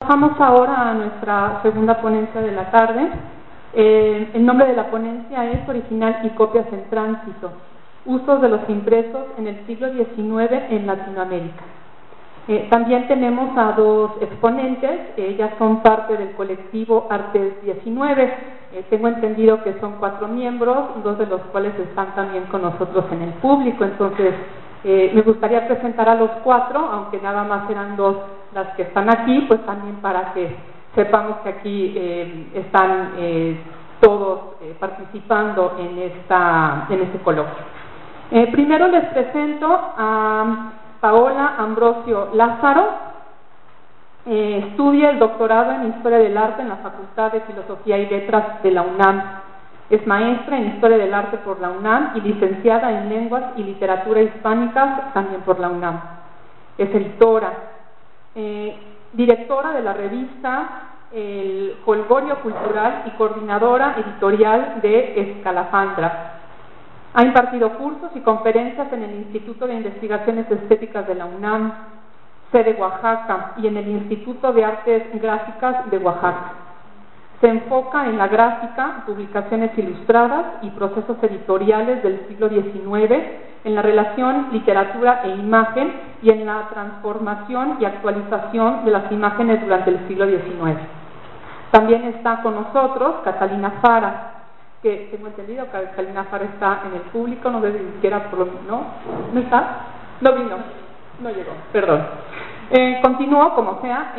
Pasamos ahora a nuestra segunda ponencia de la tarde. El nombre de la ponencia es Original y copias en tránsito, usos de los impresos en el siglo XIX en Latinoamérica. También tenemos a dos exponentes, ellas son parte del colectivo Artes 19. Tengo entendido que son 4 miembros, 2 de los cuales están también con nosotros en el público. Entonces, me gustaría presentar a los 4, aunque nada más eran 2 las que están aquí, pues también para que sepamos que aquí están todos participando en este coloquio. Primero les presento a Paola Ambrosio Lázaro. Estudia el doctorado en Historia del Arte en la Facultad de Filosofía y Letras de la UNAM. Es maestra en Historia del Arte por la UNAM y licenciada en Lenguas y Literatura Hispánicas también por la UNAM. Es editora, directora de la revista El Jolgorio Cultural y coordinadora editorial de Escalafandra. Ha impartido cursos y conferencias en el Instituto de Investigaciones Estéticas de la UNAM, sede Oaxaca, y en el Instituto de Artes Gráficas de Oaxaca. Se enfoca en la gráfica, publicaciones ilustradas y procesos editoriales del siglo XIX, en la relación literatura e imagen y en la transformación y actualización de las imágenes durante el siglo XIX. También está con nosotros Catalina Fara, que tengo entendido que Catalina Fara está en el público, no sé si siquiera por lo ¿no? ¿No está? No vino, no llegó, perdón. Continuó, como sea,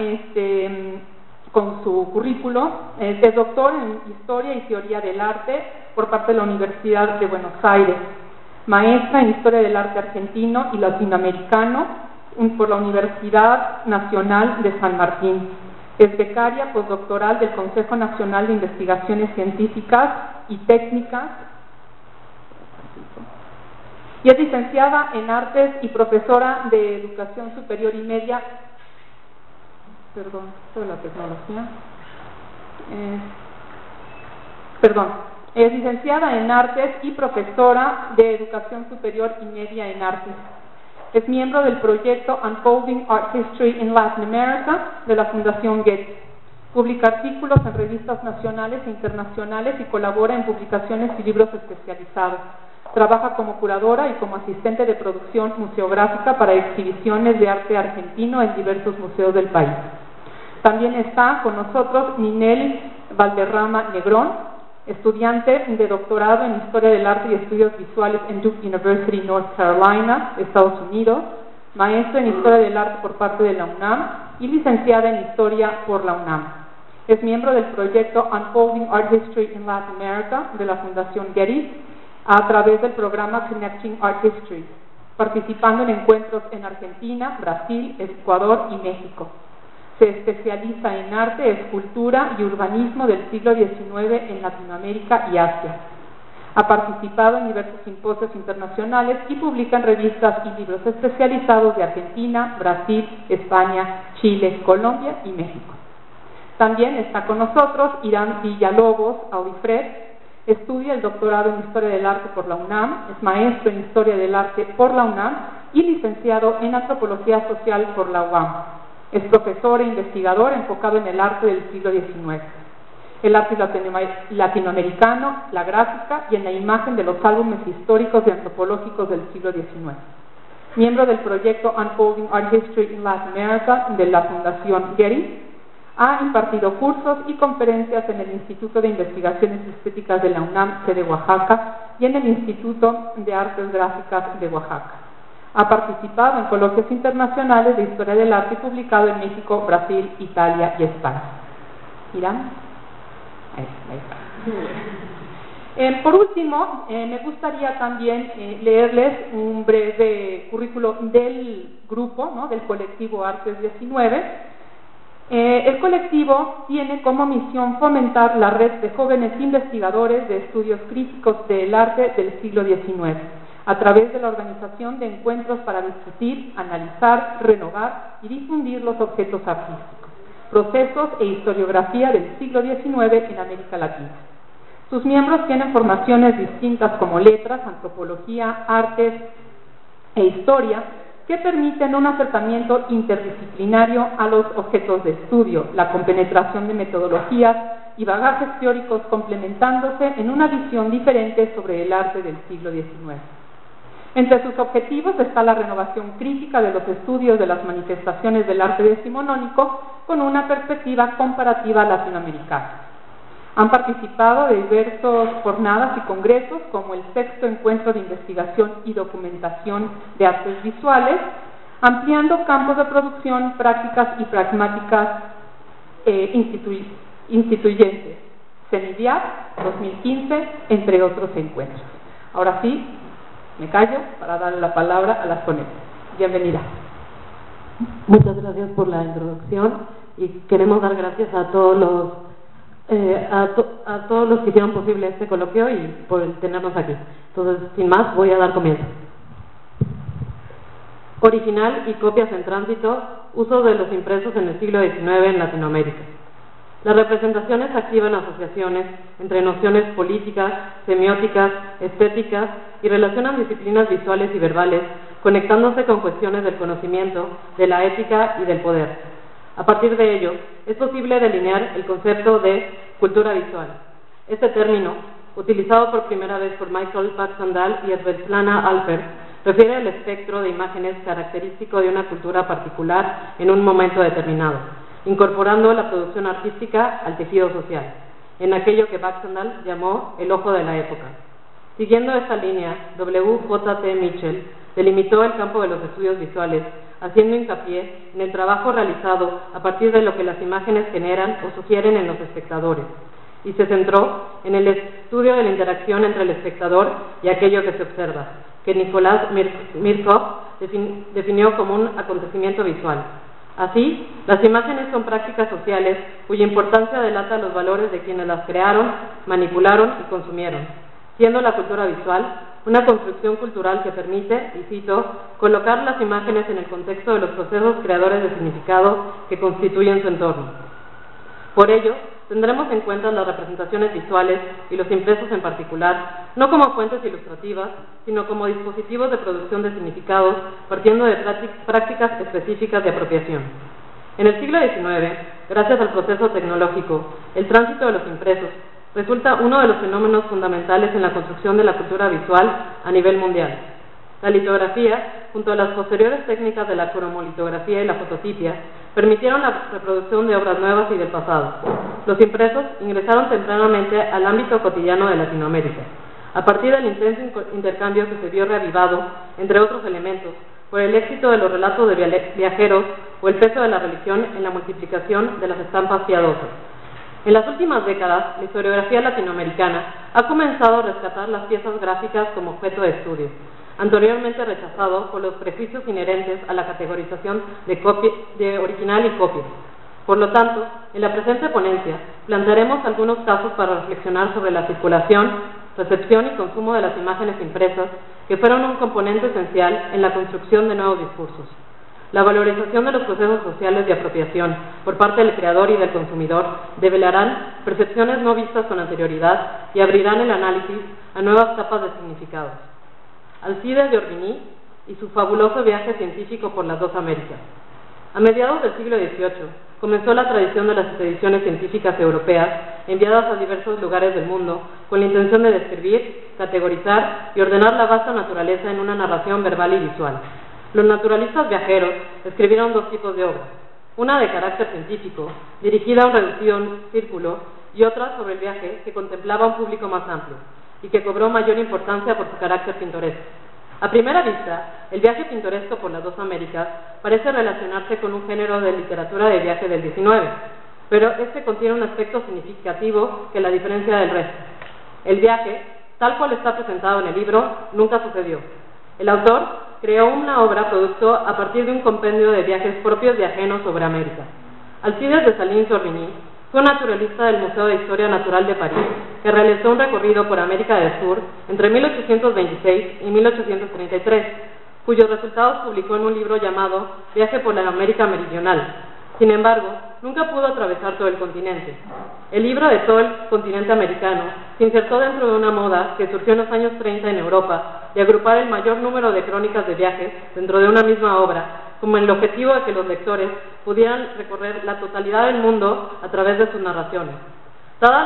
con su currículo. Es doctor en Historia y Teoría del Arte por parte de la Universidad de Buenos Aires, maestra en Historia del Arte Argentino y Latinoamericano por la Universidad Nacional de San Martín. Es becaria postdoctoral del Consejo Nacional de Investigaciones Científicas y Técnicas y es licenciada en Artes y profesora de Educación Superior y Media. Perdón, esto de la tecnología. Es licenciada en Artes y profesora de Educación Superior y Media en Artes. Es miembro del proyecto Unfolding Art History in Latin America de la Fundación Getty. Publica artículos en revistas nacionales e internacionales y colabora en publicaciones y libros especializados. Trabaja como curadora y como asistente de producción museográfica para exhibiciones de arte argentino en diversos museos del país. También está con nosotros Ninel Valderrama Negrón, estudiante de doctorado en Historia del Arte y Estudios Visuales en Duke University, North Carolina, Estados Unidos, maestra en Historia del Arte por parte de la UNAM y licenciada en Historia por la UNAM. Es miembro del proyecto Unfolding Art History in Latin America de la Fundación Getty a través del programa Connecting Art History, participando en encuentros en Argentina, Brasil, Ecuador y México. Se especializa en arte, escultura y urbanismo del siglo XIX en Latinoamérica y Asia. Ha participado en diversos simposios internacionales y publica en revistas y libros especializados de Argentina, Brasil, España, Chile, Colombia y México. También está con nosotros Irán Villalobos Audifred. Estudia el doctorado en Historia del Arte por la UNAM, es maestro en Historia del Arte por la UNAM y licenciado en Antropología Social por la UAM. Es profesor e investigador enfocado en el arte del siglo XIX, el arte latinoamericano, la gráfica y en la imagen de los álbumes históricos y antropológicos del siglo XIX. Miembro del proyecto Unfolding Art History in Latin America de la Fundación Getty, ha impartido cursos y conferencias en el Instituto de Investigaciones Estéticas de la UNAM, sede Oaxaca, y en el Instituto de Artes Gráficas de Oaxaca. Ha participado en coloquios internacionales de Historia del Arte y publicado en México, Brasil, Italia y España. ¿Irán? Ahí está. Por último, me gustaría también leerles un breve currículo del grupo, ¿no?, del colectivo Artes 19. El colectivo tiene como misión fomentar la red de jóvenes investigadores de estudios críticos del arte del siglo XIX, a través de la organización de encuentros para discutir, analizar, renovar y difundir los objetos artísticos, procesos e historiografía del siglo XIX en América Latina. Sus miembros tienen formaciones distintas como letras, antropología, artes e historia, que permiten un acercamiento interdisciplinario a los objetos de estudio, la compenetración de metodologías y bagajes teóricos complementándose en una visión diferente sobre el arte del siglo XIX. Entre sus objetivos está la renovación crítica de los estudios de las manifestaciones del arte decimonónico con una perspectiva comparativa latinoamericana. Han participado de diversas jornadas y congresos, como el 6º Encuentro de Investigación y Documentación de Artes Visuales, ampliando campos de producción, prácticas y pragmáticas instituyentes, CENIDIAP 2015, entre otros encuentros. Ahora sí, me callo para darle la palabra a las ponentes. Bienvenida. Muchas gracias por la introducción y queremos dar gracias a todos los que hicieron posible este coloquio y por tenernos aquí. Entonces, sin más, voy a dar comienzo. Original y copias en tránsito, uso de los impresos en el siglo XIX en Latinoamérica. Las representaciones activan asociaciones entre nociones políticas, semióticas, estéticas y relacionan disciplinas visuales y verbales, conectándose con cuestiones del conocimiento, de la ética y del poder. A partir de ello, es posible delinear el concepto de cultura visual. Este término, utilizado por primera vez por Michael Baxandall y Svetlana Alpert, refiere al espectro de imágenes característico de una cultura particular en un momento determinado, incorporando la producción artística al tejido social, en aquello que Baxandall llamó el ojo de la época. Siguiendo esta línea, W.J.T. Mitchell delimitó el campo de los estudios visuales, haciendo hincapié en el trabajo realizado a partir de lo que las imágenes generan o sugieren en los espectadores, y se centró en el estudio de la interacción entre el espectador y aquello que se observa, que Nicolás Mirkov definió como un acontecimiento visual. Así, las imágenes son prácticas sociales cuya importancia delata los valores de quienes las crearon, manipularon y consumieron, siendo la cultura visual una construcción cultural que permite, y cito, colocar las imágenes en el contexto de los procesos creadores de significado que constituyen su entorno. Por ello, tendremos en cuenta las representaciones visuales y los impresos en particular, no como fuentes ilustrativas, sino como dispositivos de producción de significados partiendo de prácticas específicas de apropiación. En el siglo XIX, gracias al proceso tecnológico, el tránsito de los impresos resulta uno de los fenómenos fundamentales en la construcción de la cultura visual a nivel mundial. La litografía, junto a las posteriores técnicas de la cromolitografía y la fototipia, permitieron la reproducción de obras nuevas y del pasado. Los impresos ingresaron tempranamente al ámbito cotidiano de Latinoamérica, a partir del intenso intercambio que se vio reavivado, entre otros elementos, por el éxito de los relatos de viajeros o el peso de la religión en la multiplicación de las estampas piadosas. En las últimas décadas, la historiografía latinoamericana ha comenzado a rescatar las piezas gráficas como objeto de estudio, anteriormente rechazado por los prejuicios inherentes a la categorización de original y copia. Por lo tanto, en la presente ponencia, plantearemos algunos casos para reflexionar sobre la circulación, recepción y consumo de las imágenes impresas, que fueron un componente esencial en la construcción de nuevos discursos. La valorización de los procesos sociales de apropiación por parte del creador y del consumidor develarán percepciones no vistas con anterioridad y abrirán el análisis a nuevas capas de significados. Alcides de Orbigny y su fabuloso viaje científico por las dos Américas. A mediados del siglo XVIII comenzó la tradición de las expediciones científicas europeas enviadas a diversos lugares del mundo con la intención de describir, categorizar y ordenar la vasta naturaleza en una narración verbal y visual. Los naturalistas viajeros escribieron dos tipos de obras, una de carácter científico, dirigida a un reducido círculo, y otra sobre el viaje que contemplaba a un público más amplio, y que cobró mayor importancia por su carácter pintoresco. A primera vista, el viaje pintoresco por las dos Américas parece relacionarse con un género de literatura de viaje del XIX, pero este contiene un aspecto significativo que la diferencia del resto. El viaje, tal cual está presentado en el libro, nunca sucedió. El autor creó una obra producto a partir de un compendio de viajes propios y ajenos sobre América. Alcides de Salins-Orbigny fue un naturalista del Museo de Historia Natural de París que realizó un recorrido por América del Sur entre 1826 y 1833, cuyos resultados publicó en un libro llamado Viaje por la América Meridional. Sin embargo, nunca pudo atravesar todo el continente. El libro de todo el continente americano se insertó dentro de una moda que surgió en los años 30 en Europa de agrupar el mayor número de crónicas de viajes dentro de una misma obra, como el objetivo de que los lectores pudieran recorrer la totalidad del mundo a través de sus narraciones. Dada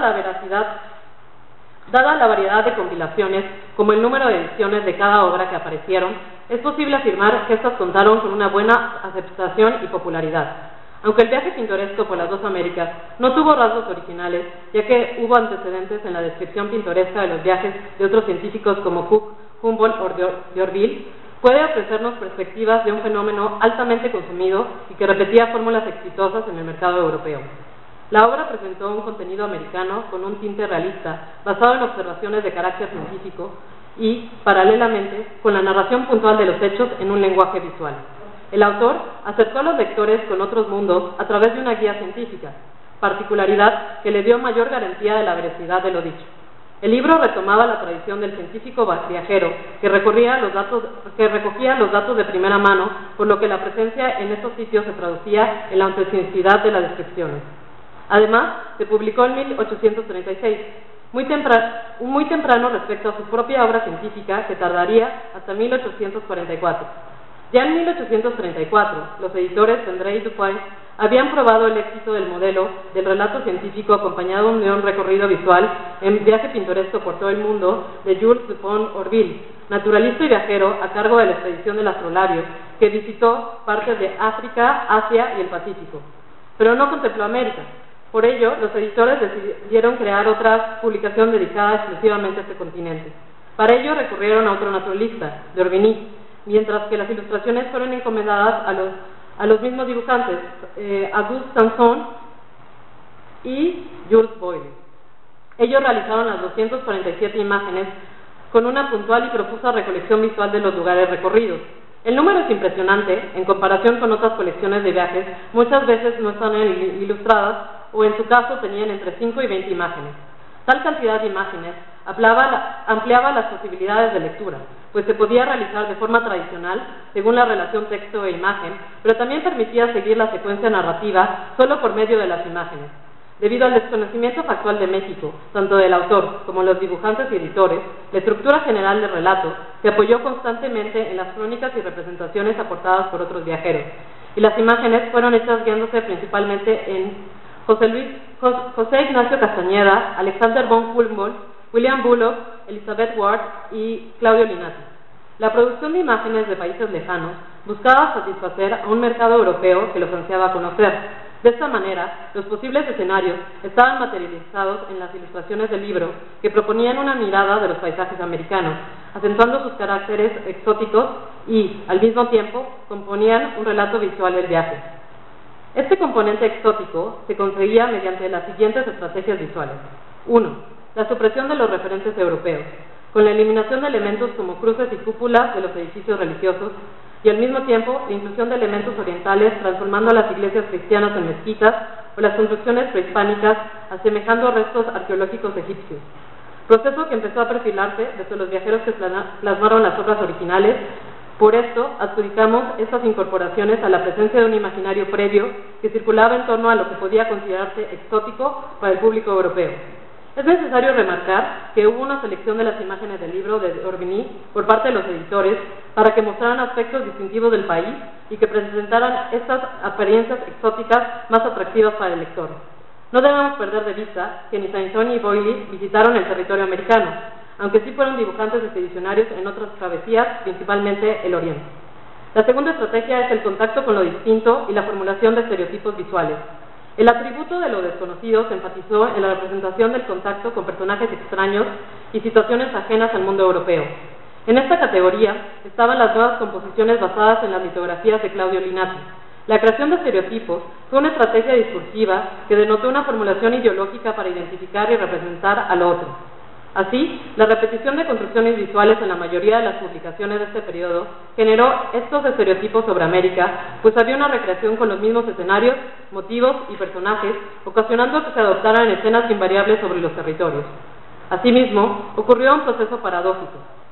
la variedad de compilaciones, como el número de ediciones de cada obra que aparecieron, es posible afirmar que estas contaron con una buena aceptación y popularidad. Aunque el viaje pintoresco por las dos Américas no tuvo rasgos originales, ya que hubo antecedentes en la descripción pintoresca de los viajes de otros científicos como Cook, Humboldt o d'Urville, puede ofrecernos perspectivas de un fenómeno altamente consumido y que repetía fórmulas exitosas en el mercado europeo. La obra presentó un contenido americano con un tinte realista, basado en observaciones de carácter científico y, paralelamente, con la narración puntual de los hechos en un lenguaje visual. El autor acercó a los lectores con otros mundos a través de una guía científica, particularidad que le dio mayor garantía de la veracidad de lo dicho. El libro retomaba la tradición del científico viajero que recogía los datos de primera mano, por lo que la presencia en estos sitios se traducía en la autenticidad de las descripciones. Además, se publicó en 1836, muy temprano respecto a su propia obra científica, que tardaría hasta 1844. Ya en 1834, los editores Tendré y Dupin habían probado el éxito del modelo del relato científico acompañado de un recorrido visual en viaje pintoresco por todo el mundo de Jules Dupont-Orville, naturalista y viajero a cargo de la expedición del astrolabio, que visitó partes de África, Asia y el Pacífico. Pero no contempló América. Por ello, los editores decidieron crear otra publicación dedicada exclusivamente a este continente. Para ello recurrieron a otro naturalista, d'Orbigny, mientras que las ilustraciones fueron encomendadas a los mismos dibujantes, Auguste Sanson y Jules Boyle. Ellos realizaron las 247 imágenes con una puntual y profusa recolección visual de los lugares recorridos. El número es impresionante en comparación con otras colecciones de viajes, muchas veces no están ilustradas o en su caso tenían entre 5 y 20 imágenes. Tal cantidad de imágenes ampliaba las posibilidades de lectura, pues se podía realizar de forma tradicional, según la relación texto e imagen, pero también permitía seguir la secuencia narrativa solo por medio de las imágenes. Debido al desconocimiento factual de México, tanto del autor como los dibujantes y editores, la estructura general del relato se apoyó constantemente en las crónicas y representaciones aportadas por otros viajeros, y las imágenes fueron hechas guiándose principalmente en José Ignacio Castañeda, Alexander von Humboldt, William Bullock, Elizabeth Ward y Claudio Linati. La producción de imágenes de países lejanos buscaba satisfacer a un mercado europeo que los ansiaba conocer. De esta manera, los posibles escenarios estaban materializados en las ilustraciones del libro, que proponían una mirada de los paisajes americanos, acentuando sus caracteres exóticos y, al mismo tiempo, componían un relato visual del viaje. Este componente exótico se conseguía mediante las siguientes estrategias visuales. 1. La supresión de los referentes europeos, con la eliminación de elementos como cruces y cúpulas de los edificios religiosos, y al mismo tiempo la inclusión de elementos orientales, transformando a las iglesias cristianas en mezquitas o las construcciones prehispánicas, asemejando restos arqueológicos egipcios. Proceso que empezó a perfilarse desde los viajeros que plasmaron las obras originales. Por esto, adjudicamos estas incorporaciones a la presencia de un imaginario previo que circulaba en torno a lo que podía considerarse exótico para el público europeo. Es necesario remarcar que hubo una selección de las imágenes del libro de d'Orbigny por parte de los editores para que mostraran aspectos distintivos del país y que presentaran estas apariencias exóticas más atractivas para el lector. No debemos perder de vista que ni Sanson ni Boyle visitaron el territorio americano, aunque sí fueron dibujantes expedicionarios en otras travesías, principalmente el Oriente. La segunda estrategia es el contacto con lo distinto y la formulación de estereotipos visuales. El atributo de lo desconocido se enfatizó en la representación del contacto con personajes extraños y situaciones ajenas al mundo europeo. En esta categoría estaban las nuevas composiciones basadas en las litografías de Claudio Linati. La creación de estereotipos fue una estrategia discursiva que denotó una formulación ideológica para identificar y representar al otro. Así, la repetición de construcciones visuales en la mayoría de las publicaciones de este periodo generó estos estereotipos sobre América, pues había una recreación con los mismos escenarios, motivos y personajes, ocasionando que se adoptaran escenas invariables sobre los territorios. Asimismo, ocurrió un proceso paradójico.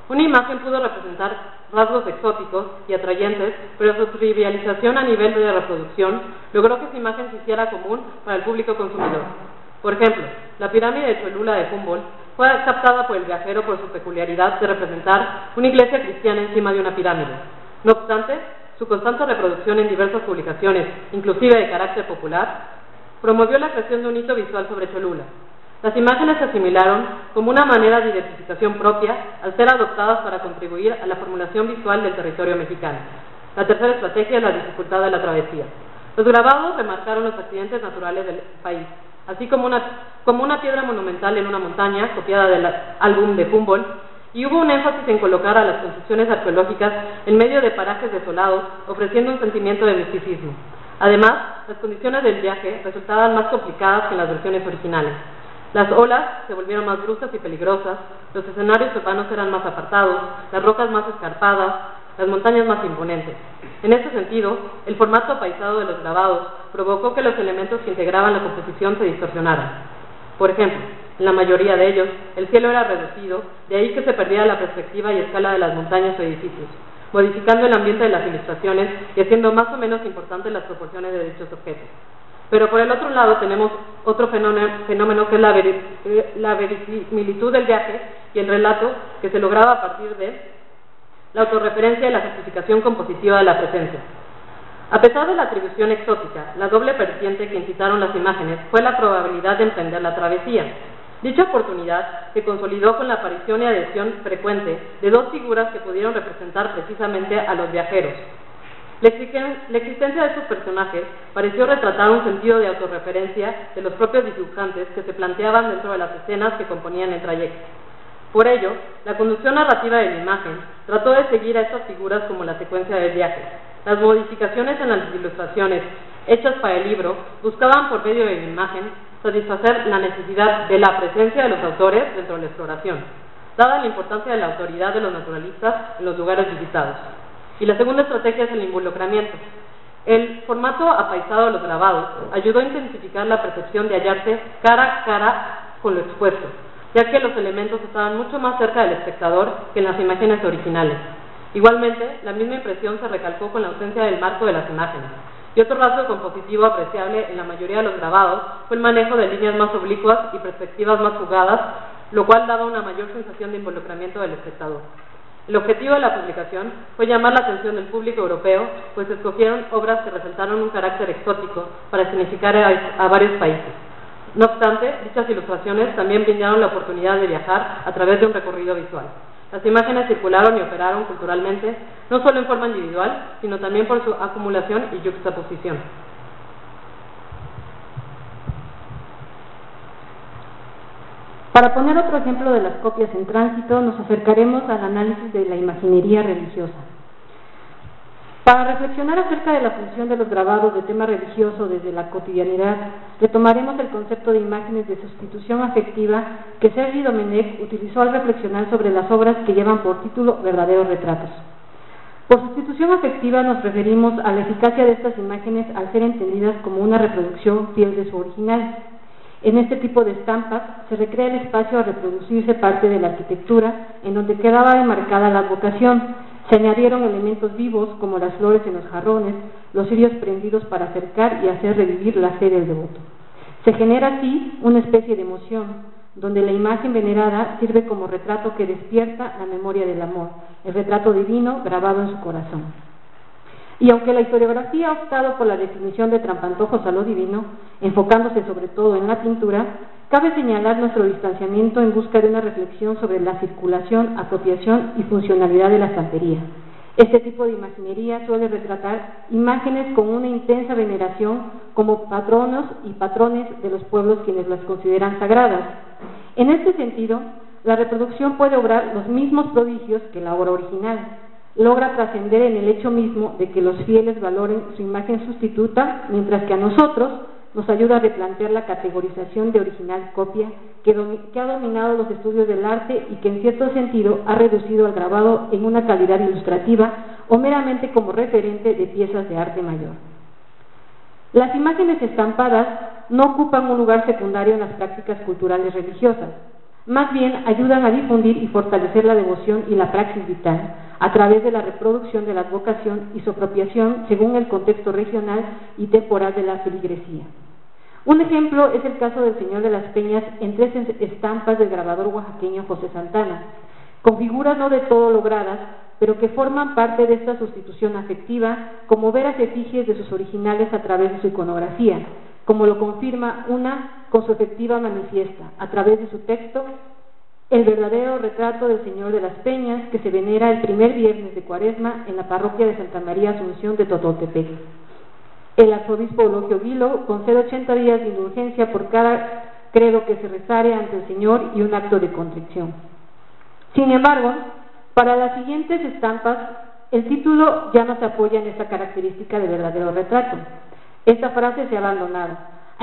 Una imagen pudo representar rasgos exóticos y atrayentes, pero su trivialización a nivel de reproducción logró que esa imagen se hiciera común para el público consumidor. Por ejemplo, la pirámide de Cholula de Humboldt fue captada por el viajero por su peculiaridad de representar una iglesia cristiana encima de una pirámide. No obstante, su constante reproducción en diversas publicaciones, inclusive de carácter popular, promovió la creación de un hito visual sobre Cholula. Las imágenes se asimilaron como una manera de identificación propia al ser adoptadas para contribuir a la formulación visual del territorio mexicano. La tercera estrategia es la dificultad de la travesía. Los grabados remarcaron los accidentes naturales del país, así como una piedra monumental en una montaña, copiada del álbum de Humboldt, y hubo un énfasis en colocar a las construcciones arqueológicas en medio de parajes desolados, ofreciendo un sentimiento de misticismo. Además, las condiciones del viaje resultaban más complicadas que en las versiones originales. Las olas se volvieron más bruscas y peligrosas, los escenarios urbanos eran más apartados, las rocas más escarpadas, las montañas más imponentes. En este sentido, el formato apaisado de los grabados provocó que los elementos que integraban la composición se distorsionaran. Por ejemplo, en la mayoría de ellos, el cielo era reducido, de ahí que se perdiera la perspectiva y escala de las montañas o edificios, modificando el ambiente de las ilustraciones y haciendo más o menos importantes las proporciones de dichos objetos. Pero por el otro lado tenemos otro fenómeno que es la verisimilitud del viaje y el relato que se lograba a partir de la autorreferencia y la justificación compositiva de la presencia. A pesar de la atribución exótica, la doble vertiente que incitaron las imágenes fue la probabilidad de emprender la travesía. Dicha oportunidad se consolidó con la aparición y adhesión frecuente de dos figuras que pudieron representar precisamente a los viajeros. La existencia de estos personajes pareció retratar un sentido de autorreferencia de los propios dibujantes que se planteaban dentro de las escenas que componían el trayecto. Por ello, la conducción narrativa de la imagen trató de seguir a estas figuras como la secuencia del viaje. Las modificaciones en las ilustraciones hechas para el libro buscaban por medio de la imagen satisfacer la necesidad de la presencia de los autores dentro de la exploración, dada la importancia de la autoridad de los naturalistas en los lugares visitados. Y la segunda estrategia es el involucramiento. El formato apaisado de los grabados ayudó a intensificar la percepción de hallarse cara a cara con lo expuesto, ya que los elementos estaban mucho más cerca del espectador que en las imágenes originales. Igualmente, la misma impresión se recalcó con la ausencia del marco de las imágenes. Y otro rasgo compositivo apreciable en la mayoría de los grabados fue el manejo de líneas más oblicuas y perspectivas más jugadas, lo cual daba una mayor sensación de involucramiento del espectador. El objetivo de la publicación fue llamar la atención del público europeo, pues se escogieron obras que resaltaron un carácter exótico para significar a varios países. No obstante, dichas ilustraciones también brindaron la oportunidad de viajar a través de un recorrido visual. Las imágenes circularon y operaron culturalmente, no solo en forma individual, sino también por su acumulación y yuxtaposición. Para poner otro ejemplo de las copias en tránsito, nos acercaremos al análisis de la imaginería religiosa. Para reflexionar acerca de la función de los grabados de tema religioso desde la cotidianidad, retomaremos el concepto de imágenes de sustitución afectiva que Sergi Domenech utilizó al reflexionar sobre las obras que llevan por título verdaderos retratos. Por sustitución afectiva nos referimos a la eficacia de estas imágenes al ser entendidas como una reproducción fiel de su original. En este tipo de estampas se recrea el espacio a reproducirse parte de la arquitectura en donde quedaba enmarcada la advocación. Se añadieron elementos vivos como las flores en los jarrones, los cirios prendidos para acercar y hacer revivir la fe del devoto. Se genera así una especie de emoción, donde la imagen venerada sirve como retrato que despierta la memoria del amor, el retrato divino grabado en su corazón. Y aunque la historiografía ha optado por la definición de trampantojos a lo divino, enfocándose sobre todo en la pintura, cabe señalar nuestro distanciamiento en busca de una reflexión sobre la circulación, apropiación y funcionalidad de la santería. Este tipo de imaginería suele retratar imágenes con una intensa veneración como patronos y patrones de los pueblos quienes las consideran sagradas. En este sentido, la reproducción puede obrar los mismos prodigios que la obra original. Logra trascender en el hecho mismo de que los fieles valoren su imagen sustituta, mientras que a nosotros nos ayuda a replantear la categorización de original copia que ha dominado los estudios del arte y que en cierto sentido ha reducido al grabado en una calidad ilustrativa o meramente como referente de piezas de arte mayor. Las imágenes estampadas no ocupan un lugar secundario en las prácticas culturales religiosas. Más bien ayudan a difundir y fortalecer la devoción y la praxis vital a través de la reproducción de la advocación y su apropiación según el contexto regional y temporal de la feligresía. Un ejemplo es el caso del Señor de las Peñas en 3 estampas del grabador oaxaqueño José Santana, con figuras no de todo logradas, pero que forman parte de esta sustitución afectiva, como veras efigies de sus originales a través de su iconografía, como lo confirma una con su efectiva manifiesta, a través de su texto, el verdadero retrato del Señor de las Peñas, que se venera el primer viernes de Cuaresma en la parroquia de Santa María Asunción de Totoltepec. El arzobispo Eulogio Guilo concede 80 días de indulgencia por cada credo que se rezare ante el Señor y un acto de contrición. Sin embargo, para las siguientes estampas, el título ya no se apoya en esta característica de verdadero retrato. Esta frase se ha abandonado.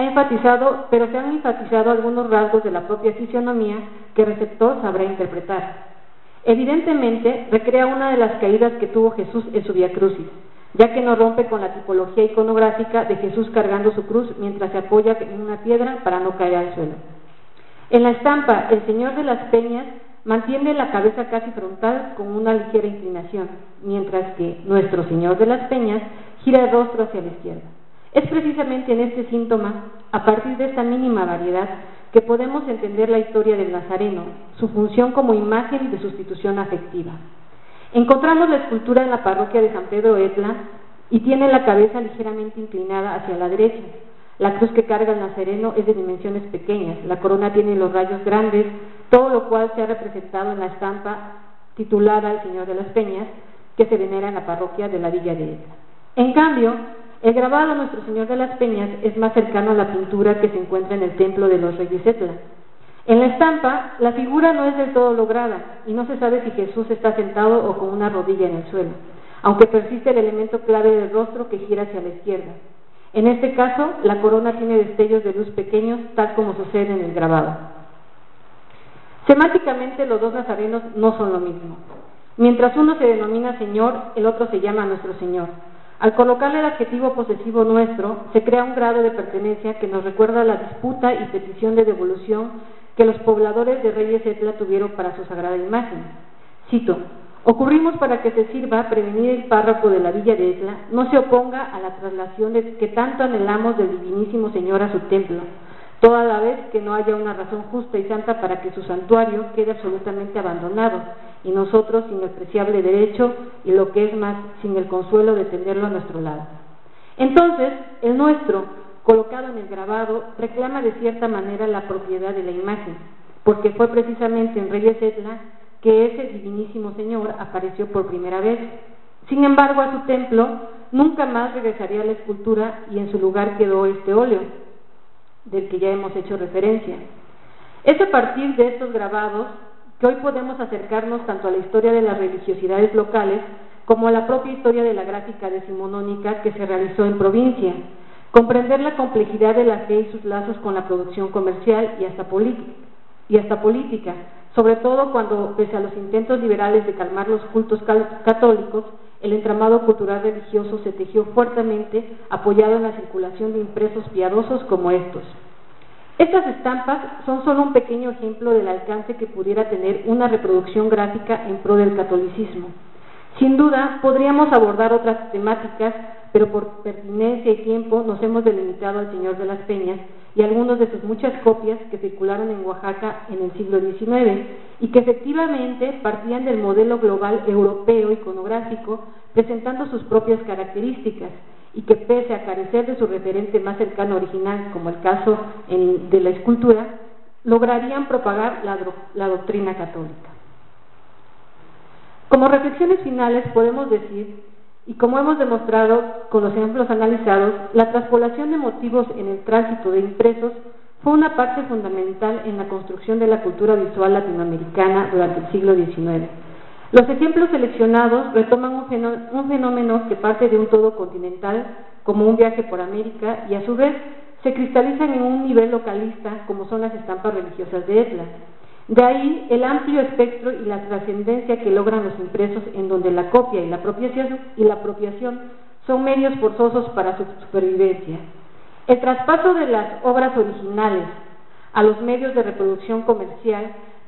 Pero se han enfatizado algunos rasgos de la propia fisionomía que el receptor sabrá interpretar. Evidentemente, recrea una de las caídas que tuvo Jesús en su Vía Crucis, ya que no rompe con la tipología iconográfica de Jesús cargando su cruz mientras se apoya en una piedra para no caer al suelo. En la estampa, el Señor de las Peñas mantiene la cabeza casi frontal con una ligera inclinación, mientras que nuestro Señor de las Peñas gira el rostro hacia la izquierda. Es precisamente en este síntoma, a partir de esta mínima variedad, que podemos entender la historia del Nazareno, su función como imagen de sustitución afectiva. Encontramos la escultura en la parroquia de San Pedro Etla y tiene la cabeza ligeramente inclinada hacia la derecha. La cruz que carga el Nazareno es de dimensiones pequeñas, la corona tiene los rayos grandes, todo lo cual se ha representado en la estampa titulada El Señor de las Peñas, que se venera en la parroquia de la Villa de Etla. En cambio, el grabado Nuestro Señor de las Peñas es más cercano a la pintura que se encuentra en el Templo de los Reyes Etla. En la estampa, la figura no es del todo lograda y no se sabe si Jesús está sentado o con una rodilla en el suelo, aunque persiste el elemento clave del rostro que gira hacia la izquierda. En este caso, la corona tiene destellos de luz pequeños, tal como sucede en el grabado. Semánticamente, los dos nazarenos no son lo mismo. Mientras uno se denomina Señor, el otro se llama Nuestro Señor. Al colocarle el adjetivo posesivo nuestro, se crea un grado de pertenencia que nos recuerda la disputa y petición de devolución que los pobladores de Reyes Etla tuvieron para su sagrada imagen. Cito: ocurrimos para que se sirva prevenir el párroco de la Villa de Etla no se oponga a la traslación que tanto anhelamos del divinísimo Señor a su templo, toda la vez que no haya una razón justa y santa para que su santuario quede absolutamente abandonado, y nosotros sin el preciable derecho y lo que es más, sin el consuelo de tenerlo a nuestro lado. Entonces, el nuestro, colocado en el grabado, reclama de cierta manera la propiedad de la imagen, porque fue precisamente en Reyes Etla que ese divinísimo Señor apareció por primera vez. Sin embargo, a su templo nunca más regresaría la escultura y en su lugar quedó este óleo, del que ya hemos hecho referencia. Es a partir de estos grabados que hoy podemos acercarnos tanto a la historia de las religiosidades locales como a la propia historia de la gráfica decimonónica que se realizó en provincia, comprender la complejidad de la fe y sus lazos con la producción comercial y hasta política, sobre todo cuando, pese a los intentos liberales de calmar los cultos católicos, el entramado cultural religioso se tejió fuertemente apoyado en la circulación de impresos piadosos como estos. Estas estampas son solo un pequeño ejemplo del alcance que pudiera tener una reproducción gráfica en pro del catolicismo. Sin duda, podríamos abordar otras temáticas, pero por pertinencia y tiempo nos hemos delimitado al Señor de las Peñas y algunas de sus muchas copias que circularon en Oaxaca en el siglo XIX y que efectivamente partían del modelo global europeo iconográfico, presentando sus propias características y que, pese a carecer de su referente más cercano original, como el caso de la escultura, lograrían propagar la doctrina católica. Como reflexiones finales podemos decir, y como hemos demostrado con los ejemplos analizados, la traspolación de motivos en el tránsito de impresos fue una parte fundamental en la construcción de la cultura visual latinoamericana durante el siglo XIX. Los ejemplos seleccionados retoman un fenómeno que parte de un todo continental, como un viaje por América, y a su vez se cristalizan en un nivel localista, como son las estampas religiosas de Etla. De ahí el amplio espectro y la trascendencia que logran los impresos, en donde la copia y la apropiación son medios forzosos para su supervivencia. El traspaso de las obras originales a los medios de reproducción comercial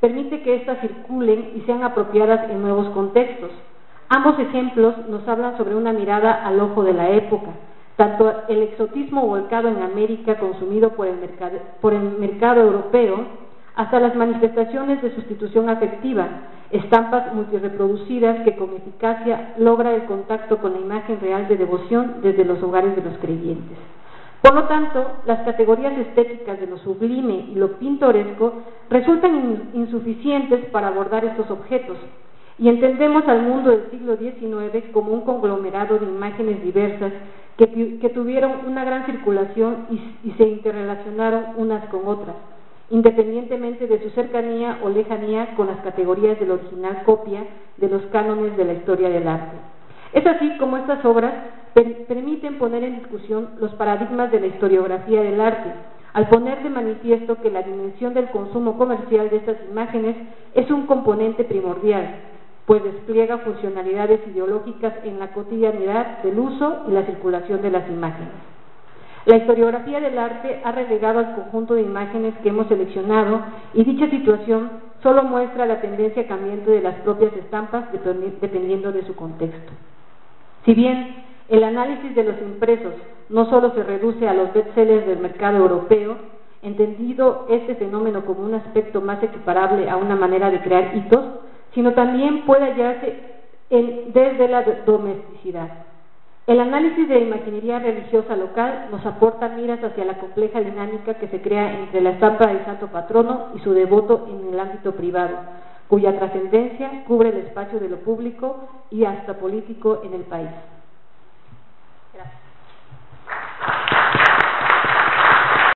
permite que éstas circulen y sean apropiadas en nuevos contextos. Ambos ejemplos nos hablan sobre una mirada al ojo de la época, tanto el exotismo volcado en América consumido por el mercado europeo, hasta las manifestaciones de sustitución afectiva, estampas multireproducidas que con eficacia logra el contacto con la imagen real de devoción desde los hogares de los creyentes. Por lo tanto, las categorías estéticas de lo sublime y lo pintoresco resultan insuficientes para abordar estos objetos, y entendemos al mundo del siglo XIX como un conglomerado de imágenes diversas que tuvieron una gran circulación y se interrelacionaron unas con otras, independientemente de su cercanía o lejanía con las categorías de la original copia de los cánones de la historia del arte. Es así como estas obras permiten poner en discusión los paradigmas de la historiografía del arte, al poner de manifiesto que la dimensión del consumo comercial de estas imágenes es un componente primordial, pues despliega funcionalidades ideológicas en la cotidianidad del uso y la circulación de las imágenes. La historiografía del arte ha relegado al conjunto de imágenes que hemos seleccionado, y dicha situación solo muestra la tendencia cambiante de las propias estampas dependiendo de su contexto. Si bien el análisis de los impresos no solo se reduce a los bestsellers del mercado europeo, entendido este fenómeno como un aspecto más equiparable a una manera de crear hitos, sino también puede hallarse desde la domesticidad. El análisis de la imaginería religiosa local nos aporta miras hacia la compleja dinámica que se crea entre la estampa del santo patrono y su devoto en el ámbito privado, cuya trascendencia cubre el espacio de lo público y hasta político en el país. Gracias.